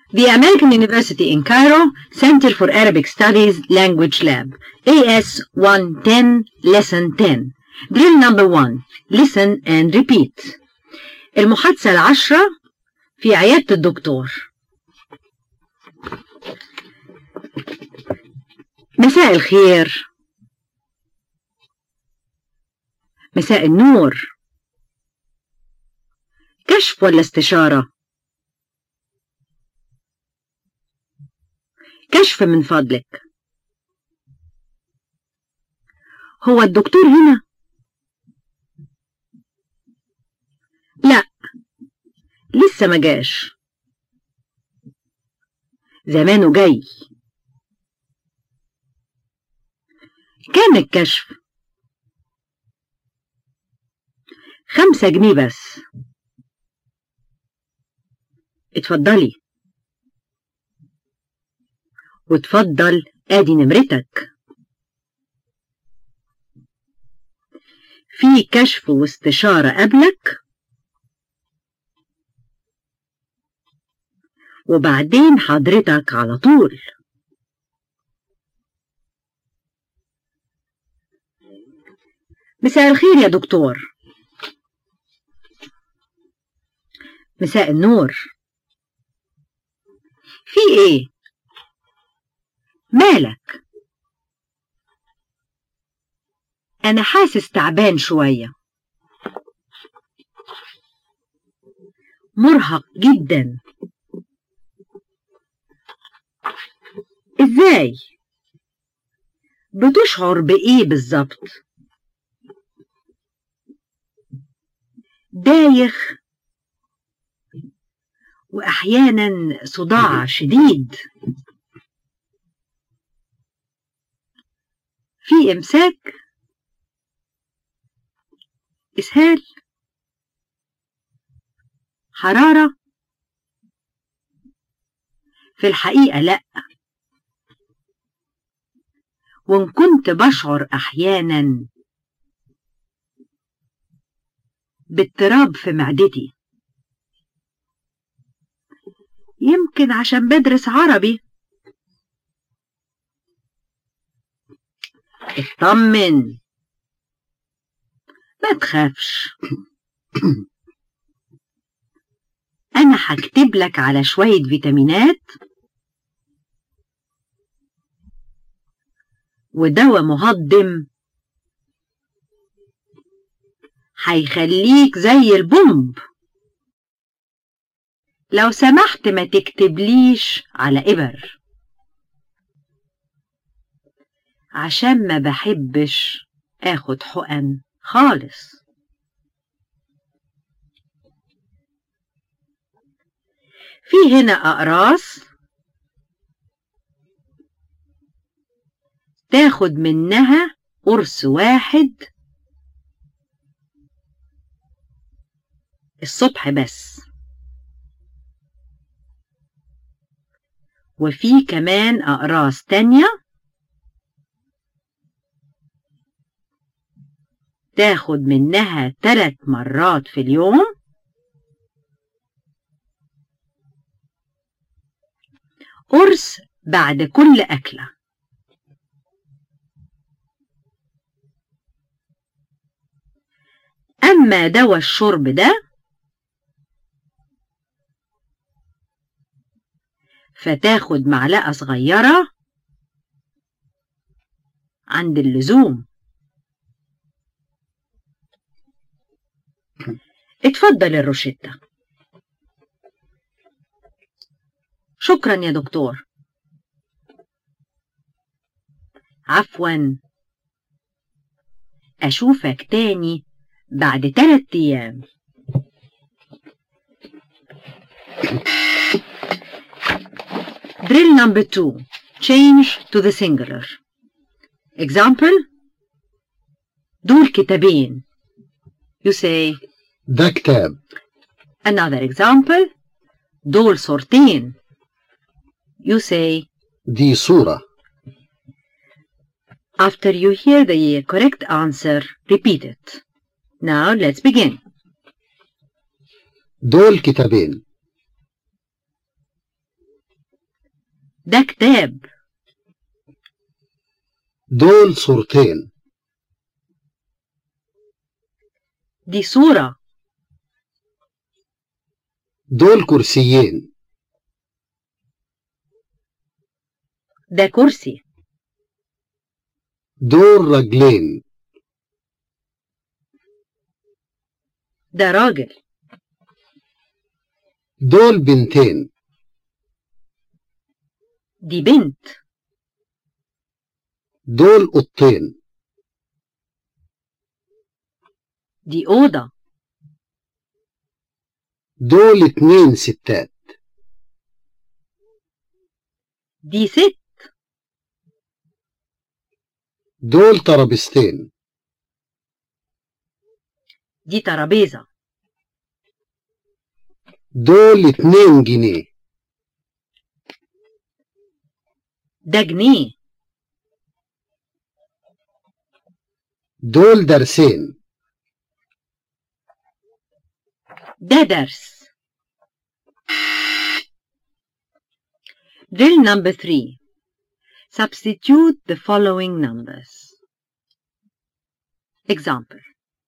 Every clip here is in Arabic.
The American University in Cairo Center for Arabic Studies Language Lab AS 110 Lesson 10 Drill number 1 Listen and repeat. المحادثة 10 في عيادة الدكتور. مساء الخير. مساء النور. كشف ولا استشارة؟ كشف من فضلك. هو الدكتور هنا؟ لا، لسه ما جاش. زمانه جاي. كام الكشف؟ 5 جنيه بس. اتفضلي. واتفضل ادي نمرتك. في كشف واستشارة قبلك، وبعدين حضرتك على طول. مساء الخير يا دكتور. مساء النور. في ايه؟ مالك؟ أنا حاسس تعبان شوية. مرهق جدا. إزاي؟ بتشعر بإيه بالظبط؟ دايخ، وأحيانا صداع شديد. في إمساك؟ إسهال؟ حرارة؟ في الحقيقة لأ، وإن كنت بشعر أحيانا باضطراب في معدتي. يمكن عشان بدرس عربي. اطمن، ما تخافش. أنا هكتب لك على شوية فيتامينات ودواء مهضم هيخليك زي البومب. لو سمحت ما تكتبليش على إبر، عشان ما بحبش آخد حقن خالص. في هنا أقراص تاخد منها قرص واحد الصبح بس، وفي كمان أقراص تانية تاخد منها 3 مرات في اليوم، قرص بعد كل أكلة. أما دواء الشرب ده فتاخد معلقة صغيرة عند اللزوم. اتفضل الروشتة. شكرا يا دكتور. عفوا، أشوفك تاني بعد 3 أيام. Drill number 2 Change to the singular. Example: دول كتابين. You say ده كتاب. Another example: دول صورتين. You say دي صورة. After you hear the correct answer, repeat it. Now let's begin. دول كتابين. ده كتاب. دول صورتين. دي صورة. دول كرسيين. ده كرسي. دول رجلين. ده راجل. دول بنتين. دي بنت. دول قطين. دي أوضة. دول 2 ستات. دي ست. دول ترابيزتين. دي ترابيزة. دول 2 جنيه. ده جنيه. دول درسين. ده درس. Drill number 3. Substitute the following numbers. Example.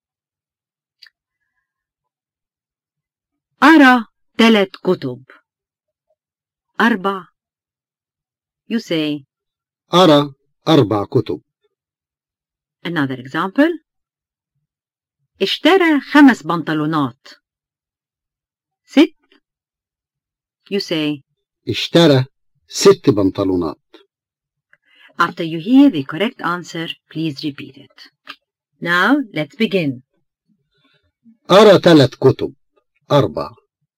أرى 3 كتب. 4. You say. أرى 4 كتب. Another example. اشترى 5 بنطلونات. 6. You say. اشترى 6 بنطلونات. After you hear the correct answer, please repeat it. Now, let's begin. أرى 3 كتب. 4.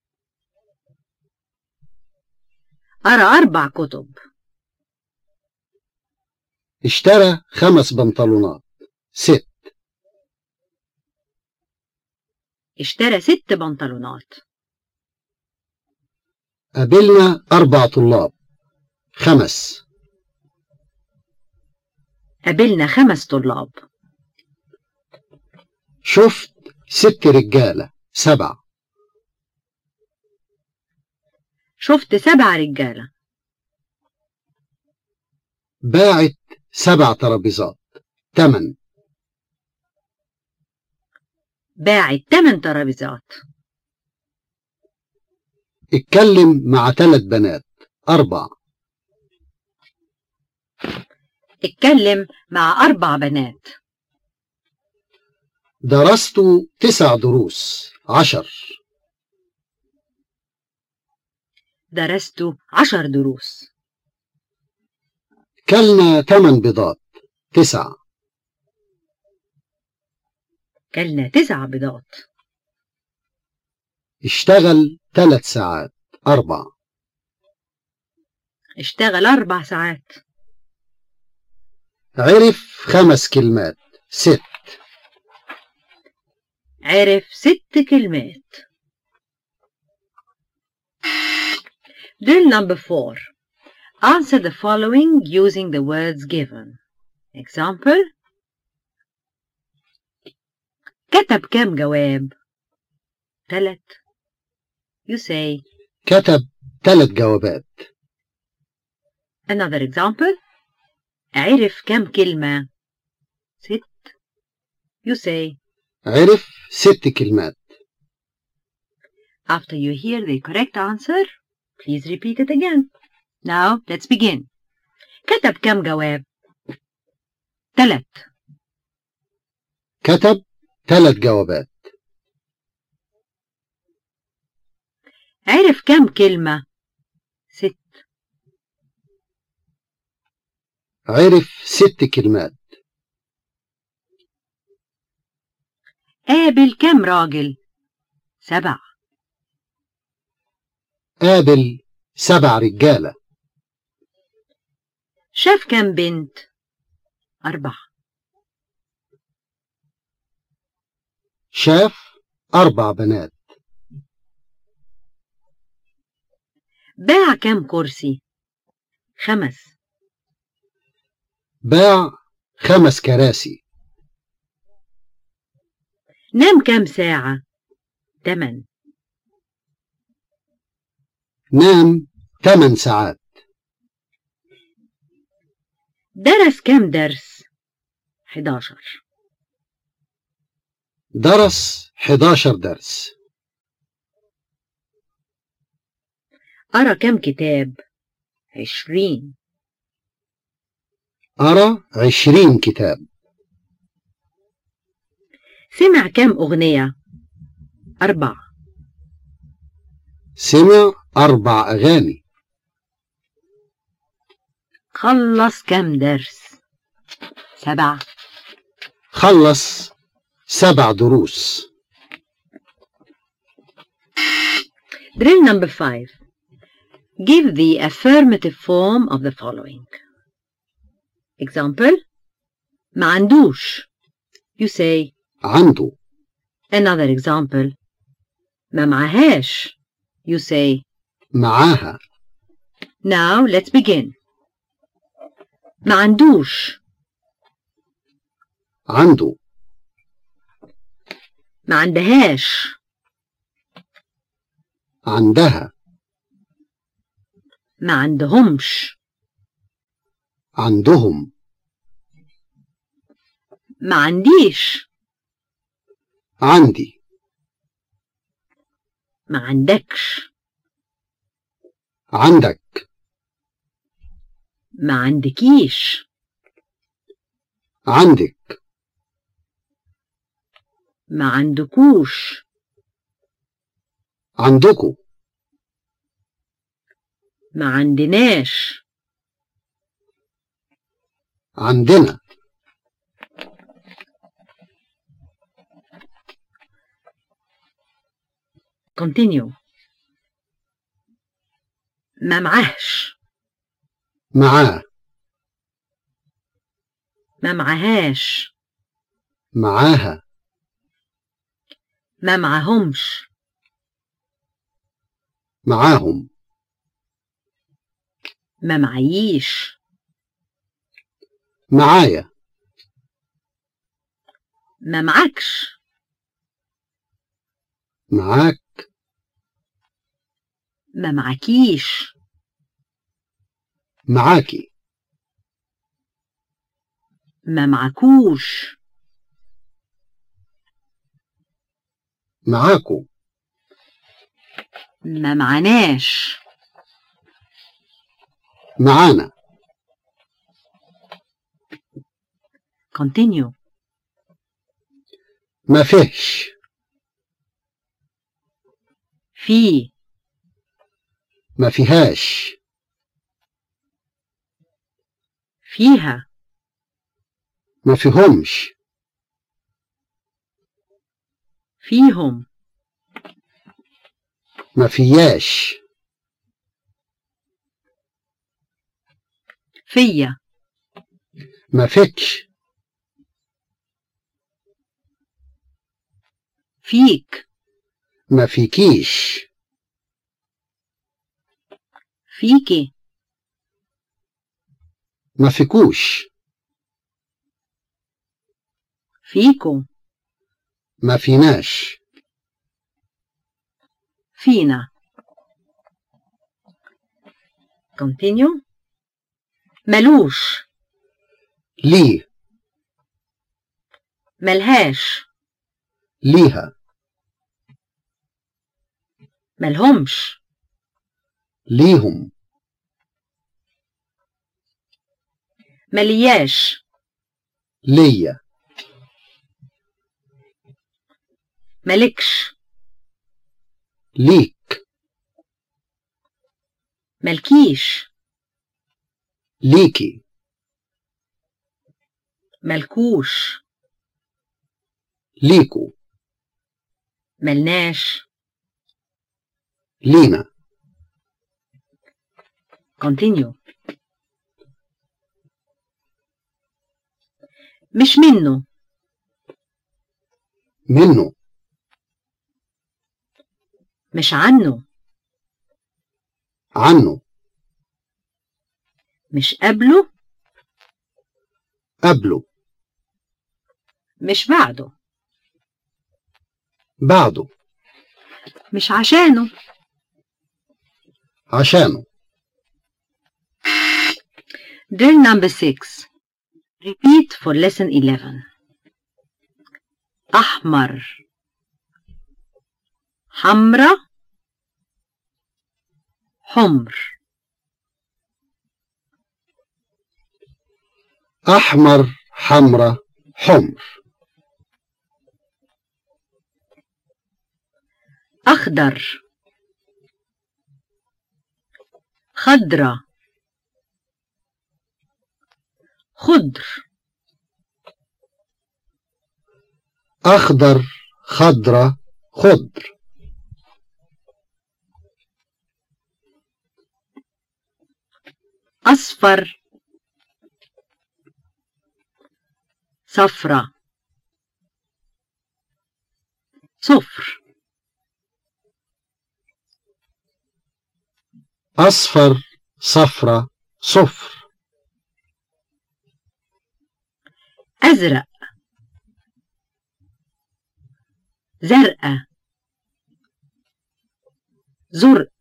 أرى 4 كتب. اشترى 5 بنطلونات. 6. اشترى 6 بنطلونات. قابلنا 4 طلاب. 5. قابلنا 5 طلاب. شفت 6 رجالة. 7. شفت 7 رجالة. باعت 7 ترابيزات. 8. باعت 8 ترابيزات. اتكلم مع 3 بنات. 4. اتكلم مع 4 بنات. درست 9 دروس. 10. درست 10 دروس. كلنا 8 بيضات. 9. كلنا 9 بيضات. اشتغل 3 ساعات. 4. اشتغل 4 ساعات. عرف 5 كلمات. 6. عرف 6 كلمات. Drill number 4. Answer the following using the words given. Example. كتب كم جواب؟ 3. You say. كتب 3 جوابات. Another example. عرف كم كلمة؟ 6. You say. عرف 6 كلمات. After you hear the correct answer, please repeat it again. Now, let's begin. كتب كم جواب؟ 3. كتب 3 جوابات. عرف كم كلمة؟ 6. عرف 6 كلمات. قابل كم راجل؟ 7. قابل 7 رجالة. شاف كم بنت؟ 4. شاف 4 بنات. باع كم كرسي؟ 5. باع 5 كراسي. نام كم ساعة؟ 8. نام 8 ساعات. درس كم درس؟ 11. درس 11 درس. قرأ كم كتاب؟ 20. قرأ 20 كتاب. سمع كم أغنية؟ 4. سمع 4 أغاني. خلص كم درس؟ 7. خلص 7 دروس. Drill number 5. Give the affirmative form of the following. Example: ما عندوش. You say عنده. another example. ما معهاش. You say معاها. Now let's begin. ما عندوش. عنده. ما عندهاش. عندها. ما عندهمش. عندهم. ما عنديش. عندي. ما عندكش. عندك. ما عندكيش. عندك. ما عندكوش. عندكو. ما عندناش. عندنا. Continue. ما معهش. معاه. ما معهاش. معاها. ما معهمش. معاهم. ما معيش. معايا. ما معكش. معاك. ما معكيش. معاكي. ما معكوش. معاكو. ما معناش. معانا. Continue. ما فيهش. في. ما فيهاش. فيها. ما فيهمش. فيهم. ما فياش. فيا. ما فيكش. فيك. ما فيكيش. فيكي. ما فيكوش. فيكو. ما فيناش. فينا. Continue. ملوش. ليه. ملهاش. ليها. ملهمش. ليهم. ملياش. ليا. ملكش. ليك. ملكيش. ليكي. ملكوش. ليكو. ملناش. لينا. Continue. مش منه. منه. مش عنه. عنه. مش قبله. قبله. مش بعده. بعده. مش عشانه. عشانه. Drill number 6. Repeat for lesson 11. أحمر حمرة حمر. أحمر حمرة حمر. أخضر خضرة خضر. أخضر خضرة خضر. أصفر صفرة صفر. أصفر صفرة صفر. أزرق زرقاء زرق.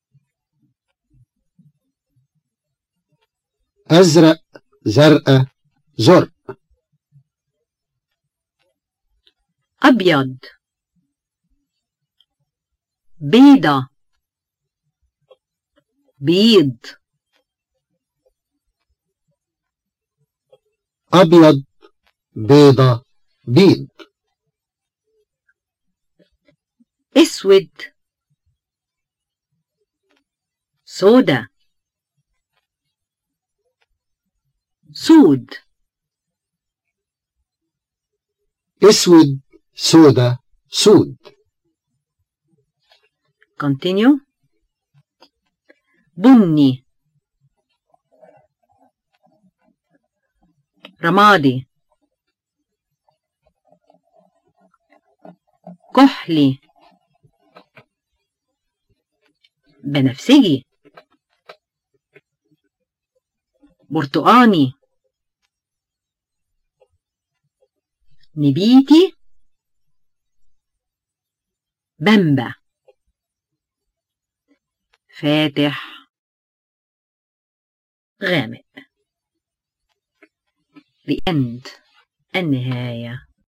أزرق زرقاء زرق. أبيض بيضة بيض. أبيض بيضة بيض. أسود سودا سود. أسود سودا سود. Continue. بني رمادي كحلي بنفسجي برتقاني نبيتي بامبا فاتح غامق. The end. النهاية.